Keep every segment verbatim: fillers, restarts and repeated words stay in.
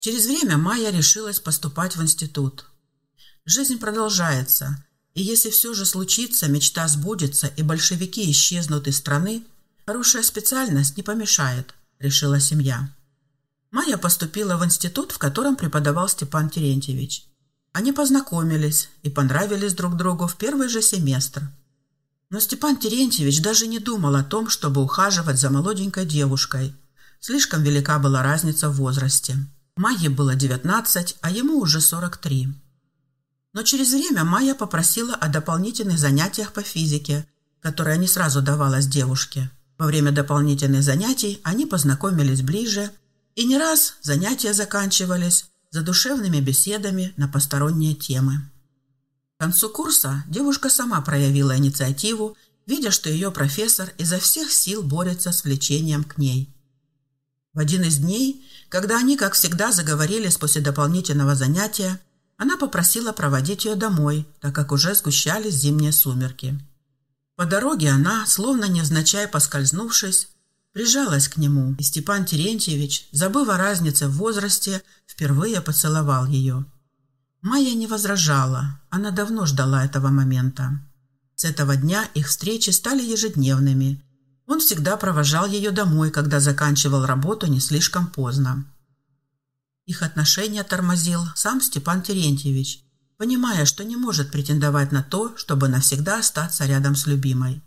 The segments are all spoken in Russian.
Через время Майя решилась поступать в институт. Жизнь продолжается, и если все же случится, мечта сбудется и большевики исчезнут из страны, хорошая специальность не помешает, решила семья. Майя поступила в институт, в котором преподавал Степан Терентьевич. Они познакомились и понравились друг другу в первый же семестр. Но Степан Терентьевич даже не думал о том, чтобы ухаживать за молоденькой девушкой. Слишком велика была разница в возрасте. Майе было девятнадцать, а ему уже сорок три. Но через время Майя попросила о дополнительных занятиях по физике, которые не сразу давалось девушке. Во время дополнительных занятий они познакомились ближе, и не раз занятия заканчивались задушевными беседами на посторонние темы. К концу курса девушка сама проявила инициативу, видя, что ее профессор изо всех сил борется с влечением к ней. В один из дней, когда они, как всегда, заговорились после дополнительного занятия, она попросила проводить ее домой, так как уже сгущались зимние сумерки. По дороге она, словно невзначай поскользнувшись, прижалась к нему, и Степан Терентьевич, забыв о разнице в возрасте, впервые поцеловал ее. Майя не возражала, она давно ждала этого момента. С этого дня их встречи стали ежедневными. Он всегда провожал ее домой, когда заканчивал работу не слишком поздно. Их отношения тормозил сам Степан Терентьевич, понимая, что не может претендовать на то, чтобы навсегда остаться рядом с любимой.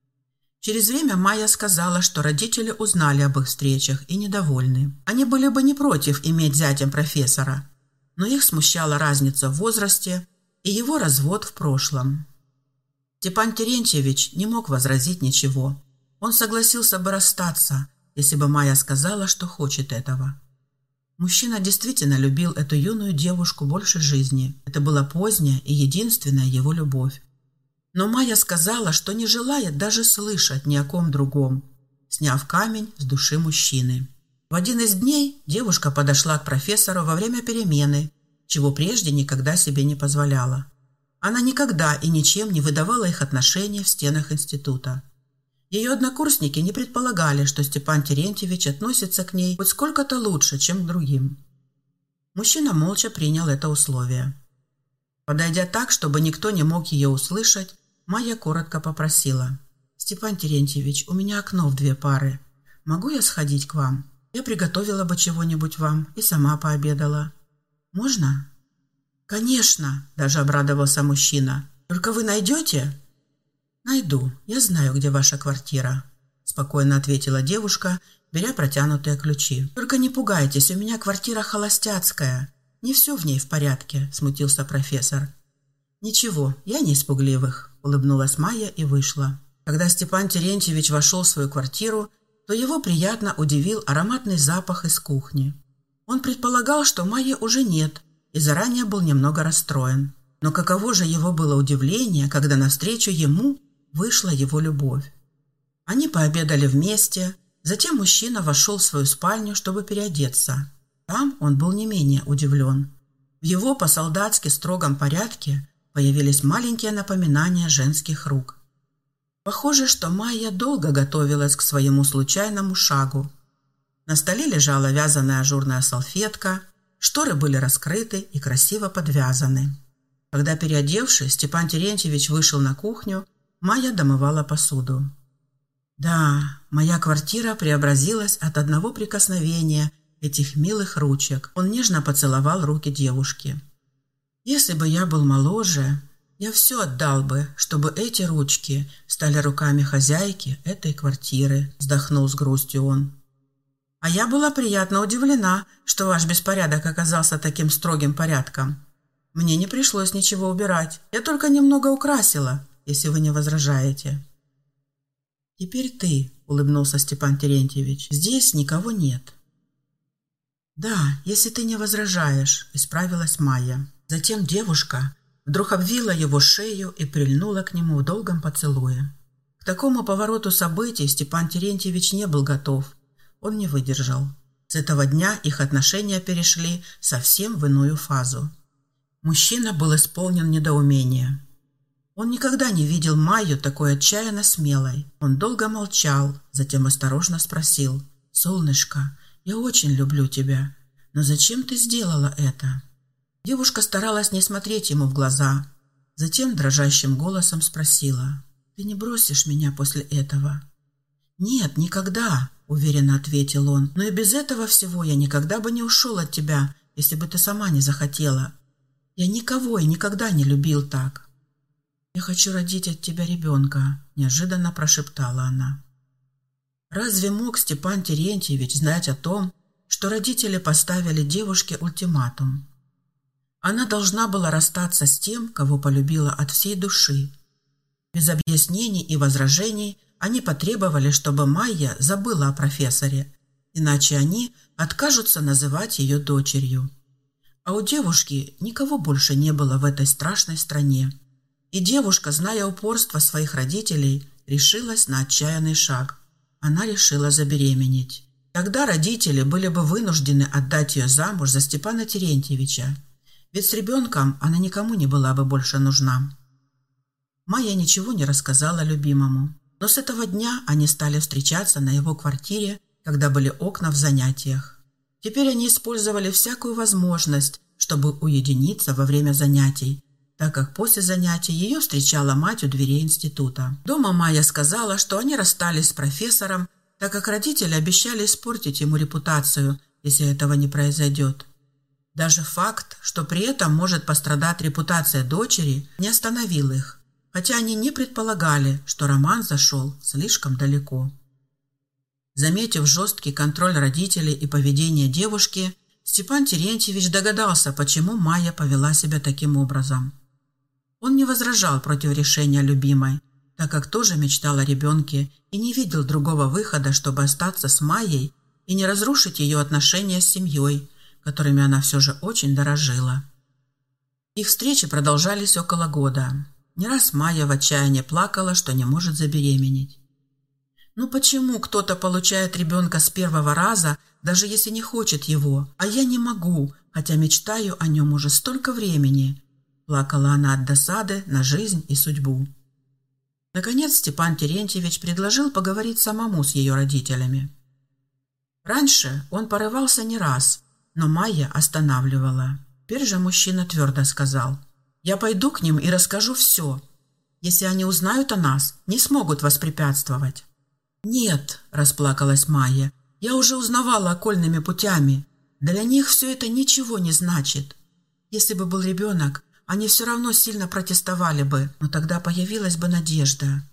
Через время Майя сказала, что родители узнали об их встречах и недовольны. Они были бы не против иметь зятем профессора, но их смущала разница в возрасте и его развод в прошлом. Степан Терентьевич не мог возразить ничего. Он согласился бы расстаться, если бы Майя сказала, что хочет этого. Мужчина действительно любил эту юную девушку больше жизни. Это была поздняя и единственная его любовь. Но Майя сказала, что не желает даже слышать ни о ком другом, сняв камень с души мужчины. В один из дней девушка подошла к профессору во время перемены, чего прежде никогда себе не позволяла. Она никогда и ничем не выдавала их отношения в стенах института. Ее однокурсники не предполагали, что Степан Терентьевич относится к ней хоть сколько-то лучше, чем к другим. Мужчина молча принял это условие. Подойдя так, чтобы никто не мог ее услышать, Майя коротко попросила: «Степан Терентьевич, у меня окно в две пары. Могу я сходить к вам? Я приготовила бы чего-нибудь вам и сама пообедала. Можно?» «Конечно!» – даже обрадовался мужчина. «Только вы найдете?» «Найду. Я знаю, где ваша квартира», – спокойно ответила девушка, беря протянутые ключи. «Только не пугайтесь, у меня квартира холостяцкая. Не все в ней в порядке», – смутился профессор. «Ничего, я не из пугливых», – улыбнулась Майя и вышла. Когда Степан Терентьевич вошел в свою квартиру, то его приятно удивил ароматный запах из кухни. Он предполагал, что Майи уже нет, и заранее был немного расстроен. Но каково же его было удивление, когда навстречу ему вышла его любовь. Они пообедали вместе, затем мужчина вошел в свою спальню, чтобы переодеться. Там он был не менее удивлен. В его по-солдатски строгом порядке появились маленькие напоминания женских рук. Похоже, что Майя долго готовилась к своему случайному шагу. На столе лежала вязаная ажурная салфетка, шторы были раскрыты и красиво подвязаны. Когда, переодевшись, Степан Терентьевич вышел на кухню, Майя домывала посуду. Да, моя квартира преобразилась от одного прикосновения этих милых ручек. Он нежно поцеловал руки девушки. Если бы я был моложе, я все отдал бы, чтобы эти ручки стали руками хозяйки этой квартиры, вздохнул с грустью он. А я была приятно удивлена, что ваш беспорядок оказался таким строгим порядком. Мне не пришлось ничего убирать, я только немного украсила, если вы не возражаете. Теперь ты, улыбнулся Степан Терентьевич, здесь никого нет. Да, если ты не возражаешь, исправилась Майя. Затем девушка вдруг обвила его шею и прильнула к нему в долгом поцелуе. К такому повороту событий Степан Терентьевич не был готов. Он не выдержал. С этого дня их отношения перешли совсем в иную фазу. Мужчина был исполнен недоумения. Он никогда не видел Майю такой отчаянно смелой. Он долго молчал, затем осторожно спросил: «Солнышко, я очень люблю тебя. Но зачем ты сделала это?» Девушка старалась не смотреть ему в глаза. Затем дрожащим голосом спросила: «Ты не бросишь меня после этого?» «Нет, никогда», — уверенно ответил он. «Но и без этого всего я никогда бы не ушел от тебя, если бы ты сама не захотела. Я никого и никогда не любил так». «Я хочу родить от тебя ребенка», — неожиданно прошептала она. Разве мог Степан Терентьевич знать о том, что родители поставили девушке ультиматум? Она должна была расстаться с тем, кого полюбила от всей души. Без объяснений и возражений они потребовали, чтобы Майя забыла о профессоре, иначе они откажутся называть ее дочерью. А у девушки никого больше не было в этой страшной стране. И девушка, зная упорство своих родителей, решилась на отчаянный шаг. Она решила забеременеть. Тогда родители были бы вынуждены отдать ее замуж за Степана Терентьевича, ведь с ребенком она никому не была бы больше нужна. Майя ничего не рассказала любимому, но с этого дня они стали встречаться на его квартире, когда были окна в занятиях. Теперь они использовали всякую возможность, чтобы уединиться во время занятий, так как после занятий ее встречала мать у дверей института. Дома Майя сказала, что они расстались с профессором, так как родители обещали испортить ему репутацию, если этого не произойдет. Даже факт, что при этом может пострадать репутация дочери, не остановил их, хотя они не предполагали, что роман зашел слишком далеко. Заметив жесткий контроль родителей и поведение девушки, Степан Терентьевич догадался, почему Майя повела себя таким образом. Он не возражал против решения любимой, так как тоже мечтал о ребенке и не видел другого выхода, чтобы остаться с Майей и не разрушить ее отношения с семьей, которыми она все же очень дорожила. Их встречи продолжались около года. Не раз Майя в отчаянии плакала, что не может забеременеть. «Ну почему кто-то получает ребенка с первого раза, даже если не хочет его, а я не могу, хотя мечтаю о нем уже столько времени?» Плакала она от досады на жизнь и судьбу. Наконец Степан Терентьевич предложил поговорить самому с ее родителями. Раньше он порывался не раз, но Майя останавливала. Теперь же мужчина твердо сказал: «Я пойду к ним и расскажу все. Если они узнают о нас, не смогут воспрепятствовать». «Нет», – расплакалась Майя, – «я уже узнавала окольными путями. Для них все это ничего не значит. Если бы был ребенок, они все равно сильно протестовали бы, но тогда появилась бы надежда».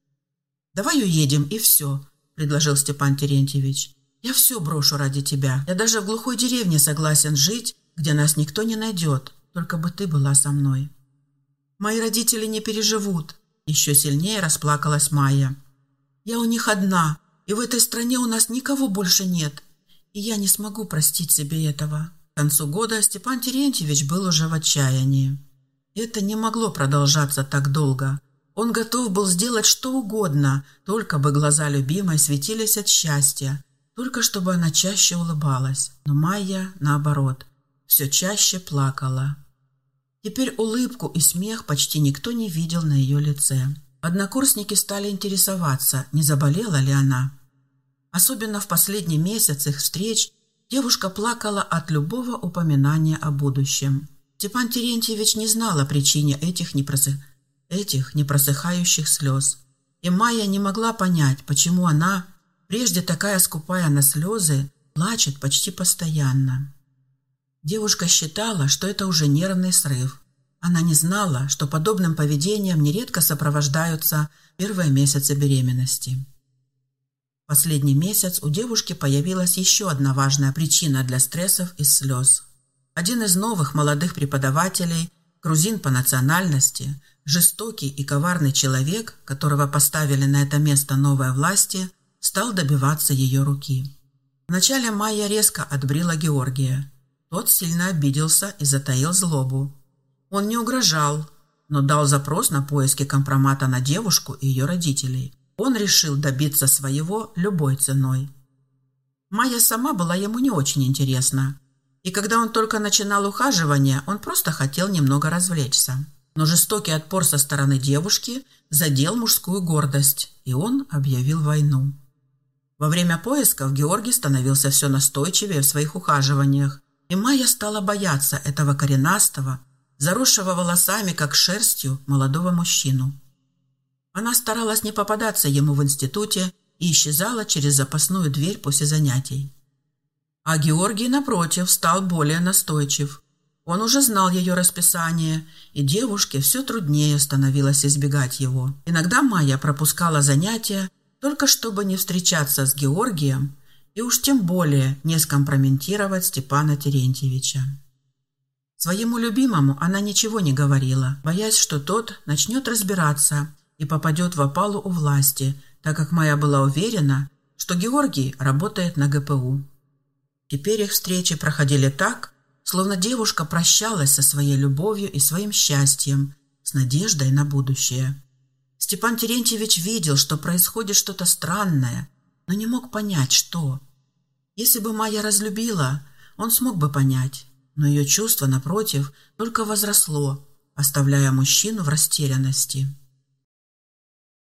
«Давай уедем, и все», – предложил Степан Терентьевич. «Я все брошу ради тебя. Я даже в глухой деревне согласен жить, где нас никто не найдет, только бы ты была со мной». «Мои родители не переживут», – еще сильнее расплакалась Майя. «Я у них одна, и в этой стране у нас никого больше нет, и я не смогу простить себе этого». К концу года Степан Терентьевич был уже в отчаянии. Это не могло продолжаться так долго. Он готов был сделать что угодно, только бы глаза любимой светились от счастья, только чтобы она чаще улыбалась. Но Майя, наоборот, все чаще плакала. Теперь улыбку и смех почти никто не видел на ее лице. Однокурсники стали интересоваться, не заболела ли она. Особенно в последний месяц их встреч девушка плакала от любого упоминания о будущем. Степан Терентьевич не знал о причине этих, непросых... этих непросыхающих слез. И Майя не могла понять, почему она, прежде такая скупая на слезы, плачет почти постоянно. Девушка считала, что это уже нервный срыв. Она не знала, что подобным поведением нередко сопровождаются первые месяцы беременности. В последний месяц у девушки появилась еще одна важная причина для стрессов и слез. Один из новых молодых преподавателей, грузин по национальности, жестокий и коварный человек, которого поставили на это место новые власти, стал добиваться ее руки. Вначале Майя резко отбрила Георгия. Тот сильно обиделся и затаил злобу. Он не угрожал, но дал запрос на поиски компромата на девушку и ее родителей. Он решил добиться своего любой ценой. Майя сама была ему не очень интересна. И когда он только начинал ухаживание, он просто хотел немного развлечься. Но жестокий отпор со стороны девушки задел мужскую гордость, и он объявил войну. Во время поисков Георгий становился все настойчивее в своих ухаживаниях, и Майя стала бояться этого коренастого, заросшего волосами, как шерстью, молодого мужчину. Она старалась не попадаться ему в институте и исчезала через запасную дверь после занятий. А Георгий, напротив, стал более настойчив. Он уже знал ее расписание, и девушке все труднее становилось избегать его. Иногда Майя пропускала занятия, только чтобы не встречаться с Георгием и уж тем более не скомпрометировать Степана Терентьевича. Своему любимому она ничего не говорила, боясь, что тот начнет разбираться и попадет в опалу у власти, так как Майя была уверена, что Георгий работает на гэ пэ у. Теперь их встречи проходили так, словно девушка прощалась со своей любовью и своим счастьем, с надеждой на будущее. Степан Терентьевич видел, что происходит что-то странное, но не мог понять, что. Если бы Майя разлюбила, он смог бы понять, но ее чувство, напротив, только возросло, оставляя мужчину в растерянности.